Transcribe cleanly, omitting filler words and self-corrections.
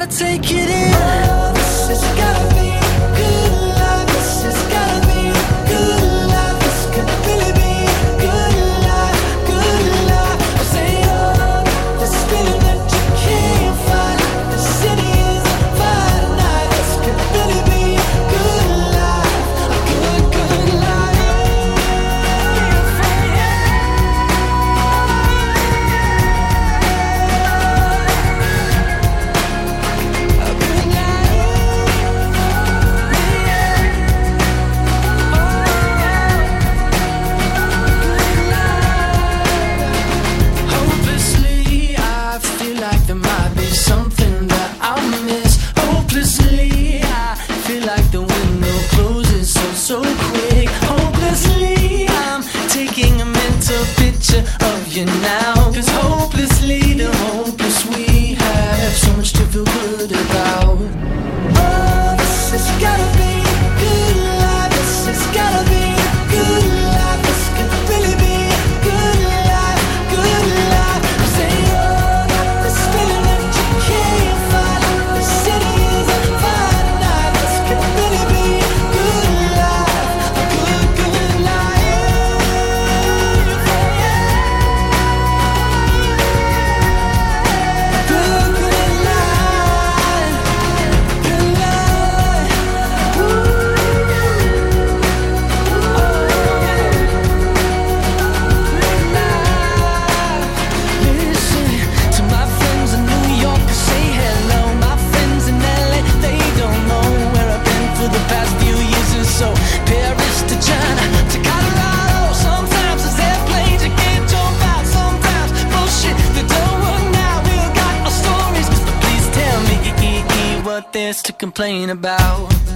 take it in. Oh, this has gotta be good life. This has gotta be good life. This could really be good life, good life. I say, oh, this feeling that you can't find. The city is on fire tonight. This could really be good life, a good, good life. Hopelessly, I feel like there might be something that I'll miss. Hopelessly, I feel like the window closes so quick. Hopelessly, I'm taking a mental picture of you now. 'Cause hopelessly, the hopeless we have so much to feel good about. Oh, this has gotta be good life. This has gotta be good life. This could really be good life, good life. I say, oh, this feeling that you can't find. The city is on fire tonight. This could really be good life, a good, good life. A good, good life, good life. Listen to my friends in New York, say hello. My friends in LA, they don't know where I've been for the past few years or so. Paris to China to Colorado. Sometimes there's airplanes you can't jump out. Sometimes bullshit that don't work now. We've got our stories, but please tell me what there's to complain about.